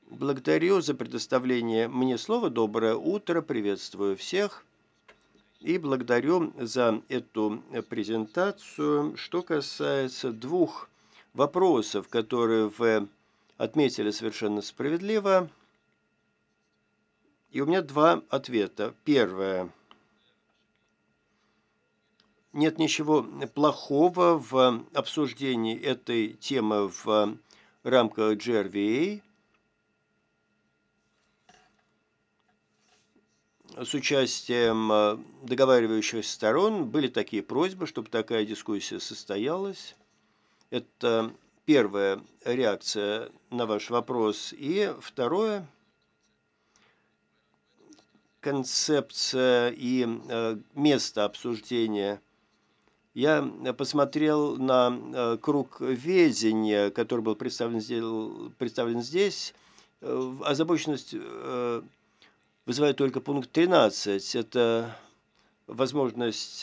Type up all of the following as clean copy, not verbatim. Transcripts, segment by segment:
Благодарю за предоставление мне слова. Доброе утро, приветствую всех и благодарю за эту презентацию. Что касается двух вопросов, которые вы отметили совершенно справедливо, и у меня два ответа. Первое. Нет ничего плохого в обсуждении этой темы в рамках GRVA. С участием договаривающихся сторон были такие просьбы, чтобы такая дискуссия состоялась. Это первая реакция на ваш вопрос. И второе, концепция и место обсуждения. Я посмотрел на круг ведения, который был представлен здесь. Озабоченность вызывает только пункт 13. Это возможность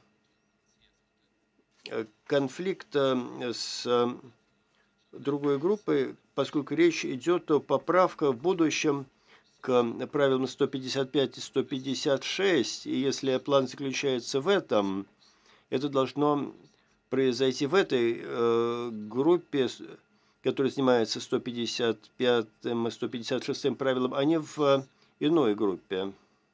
конфликта с другой группой, поскольку речь идет о поправках в будущем к правилам 155 и 156, и если план заключается в этом, это должно произойти в этой группе, которая занимается 155 и 156 правилом, а не в иной группе.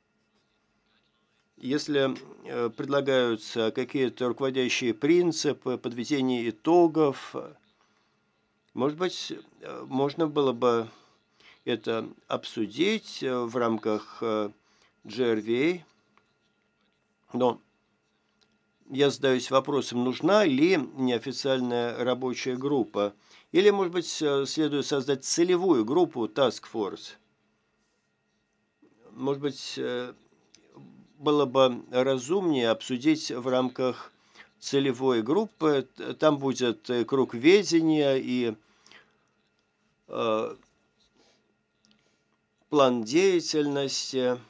Если предлагаются какие-то руководящие принципы, подведение итогов, может быть, можно было бы это обсудить в рамках GRVA, но я задаюсь вопросом, нужна ли неофициальная рабочая группа, или, может быть, следует создать целевую группу Task Force. Может быть, было бы разумнее обсудить в рамках целевой группы. Там будет круг ведения и план деятельности.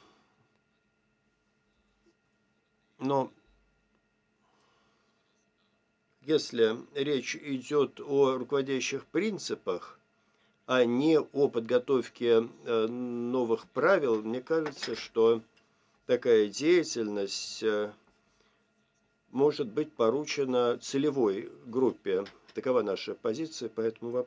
Но если речь идет о руководящих принципах, а не о подготовке новых правил, мне кажется, что такая деятельность может быть поручена целевой группе. Такова наша позиция по этому вопросу.